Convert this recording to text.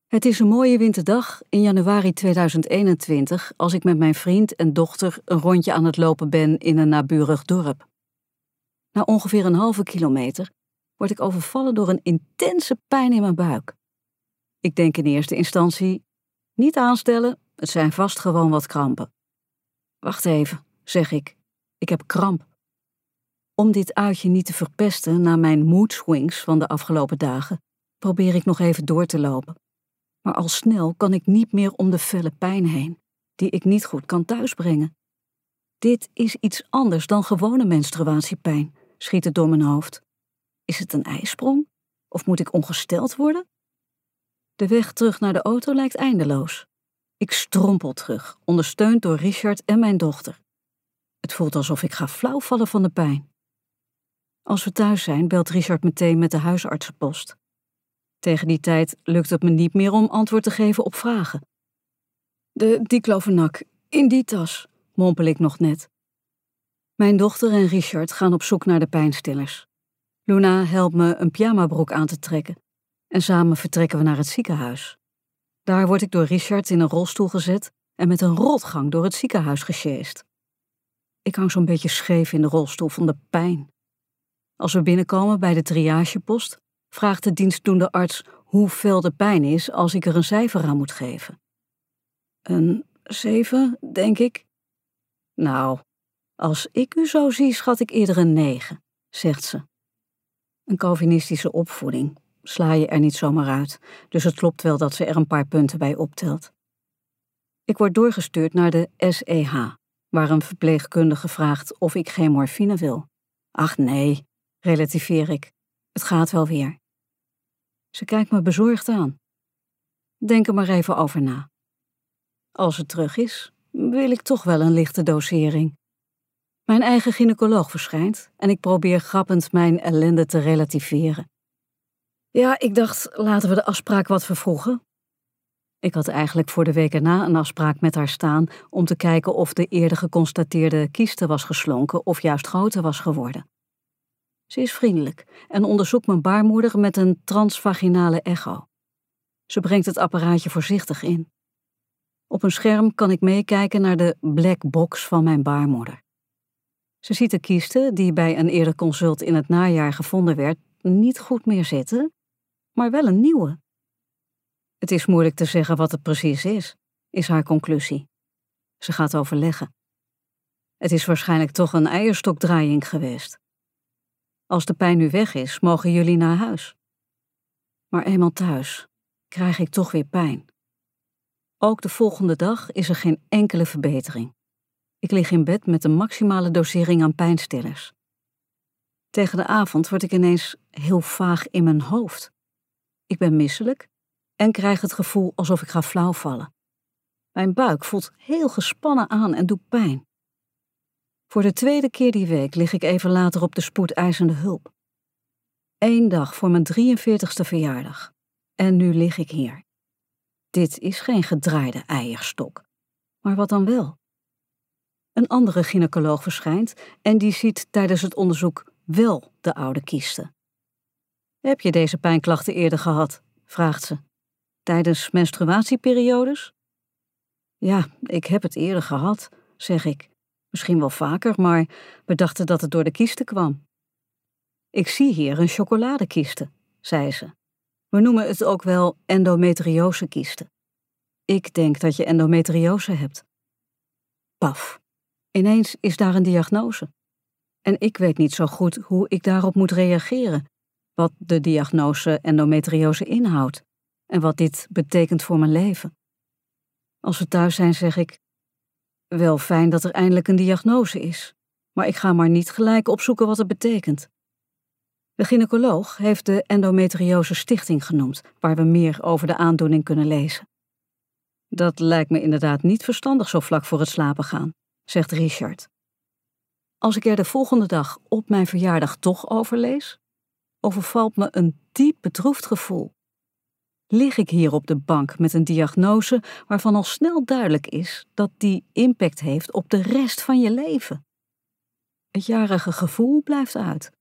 Het is een mooie winterdag in januari 2021 als ik met mijn vriend en dochter een rondje aan het lopen ben in een naburig dorp. Na ongeveer een halve kilometer word ik overvallen door een intense pijn in mijn buik. Ik denk in eerste instantie, niet aanstellen, het zijn vast gewoon wat krampen. Wacht even, zeg ik heb kramp. Om dit uitje niet te verpesten na mijn mood swings van de afgelopen dagen, probeer ik nog even door te lopen. Maar al snel kan ik niet meer om de felle pijn heen, die ik niet goed kan thuisbrengen. Dit is iets anders dan gewone menstruatiepijn, schiet het door mijn hoofd. Is het een ijsprong? Of moet ik ongesteld worden? De weg terug naar de auto lijkt eindeloos. Ik strompel terug, ondersteund door Richard en mijn dochter. Het voelt alsof ik ga flauwvallen van de pijn. Als we thuis zijn, belt Richard meteen met de huisartsenpost. Tegen die tijd lukt het me niet meer om antwoord te geven op vragen. De diclofenac, in die tas, mompel ik nog net. Mijn dochter en Richard gaan op zoek naar de pijnstillers. Luna helpt me een pyjamabroek aan te trekken en samen vertrekken we naar het ziekenhuis. Daar word ik door Richard in een rolstoel gezet en met een rotgang door het ziekenhuis gesjeest. Ik hang zo'n beetje scheef in de rolstoel van de pijn. Als we binnenkomen bij de triagepost, vraagt de dienstdoende arts hoe fel de pijn is als ik er een cijfer aan moet geven. Een 7, denk ik. Nou, als ik u zo zie, schat ik eerder een 9, zegt ze. Een Calvinistische opvoeding sla je er niet zomaar uit, dus het klopt wel dat ze er een paar punten bij optelt. Ik word doorgestuurd naar de SEH, waar een verpleegkundige vraagt of ik geen morfine wil. Ach nee, relativeer ik. Het gaat wel weer. Ze kijkt me bezorgd aan. Denk er maar even over na. Als het terug is, wil ik toch wel een lichte dosering. Mijn eigen gynaecoloog verschijnt en ik probeer grappend mijn ellende te relativeren. Ja, ik dacht, laten we de afspraak wat vervroegen. Ik had eigenlijk voor de week erna een afspraak met haar staan om te kijken of de eerder geconstateerde kieste was geslonken of juist groter was geworden. Ze is vriendelijk en onderzoekt mijn baarmoeder met een transvaginale echo. Ze brengt het apparaatje voorzichtig in. Op een scherm kan ik meekijken naar de black box van mijn baarmoeder. Ze ziet de kieste, die bij een eerder consult in het najaar gevonden werd, niet goed meer zitten, maar wel een nieuwe. Het is moeilijk te zeggen wat het precies is haar conclusie. Ze gaat overleggen. Het is waarschijnlijk toch een eierstokdraaiing geweest. Als de pijn nu weg is, mogen jullie naar huis. Maar eenmaal thuis krijg ik toch weer pijn. Ook de volgende dag is er geen enkele verbetering. Ik lig in bed met een maximale dosering aan pijnstillers. Tegen de avond word ik ineens heel vaag in mijn hoofd. Ik ben misselijk en krijg het gevoel alsof ik ga flauwvallen. Mijn buik voelt heel gespannen aan en doet pijn. Voor de tweede keer die week lig ik even later op de spoedeisende hulp. 1 dag voor mijn 43ste verjaardag. En nu lig ik hier. Dit is geen gedraaide eierstok. Maar wat dan wel? Een andere gynaecoloog verschijnt en die ziet tijdens het onderzoek wel de oude kieste. Heb je deze pijnklachten eerder gehad? Vraagt ze. Tijdens menstruatieperiodes? Ja, ik heb het eerder gehad, zeg ik. Misschien wel vaker, maar we dachten dat het door de kieste kwam. Ik zie hier een chocoladekieste, zei ze. We noemen het ook wel endometriosekieste. Ik denk dat je endometriose hebt. Paf, ineens is daar een diagnose. En ik weet niet zo goed hoe ik daarop moet reageren, wat de diagnose endometriose inhoudt en wat dit betekent voor mijn leven. Als we thuis zijn, zeg ik, wel fijn dat er eindelijk een diagnose is, maar ik ga maar niet gelijk opzoeken wat het betekent. De gynaecoloog heeft de Endometriose Stichting genoemd, waar we meer over de aandoening kunnen lezen. Dat lijkt me inderdaad niet verstandig zo vlak voor het slapen gaan, zegt Richard. Als ik er de volgende dag op mijn verjaardag toch over lees, overvalt me een diep bedroefd gevoel. Lig ik hier op de bank met een diagnose waarvan al snel duidelijk is dat die impact heeft op de rest van je leven. Het jarige gevoel blijft uit.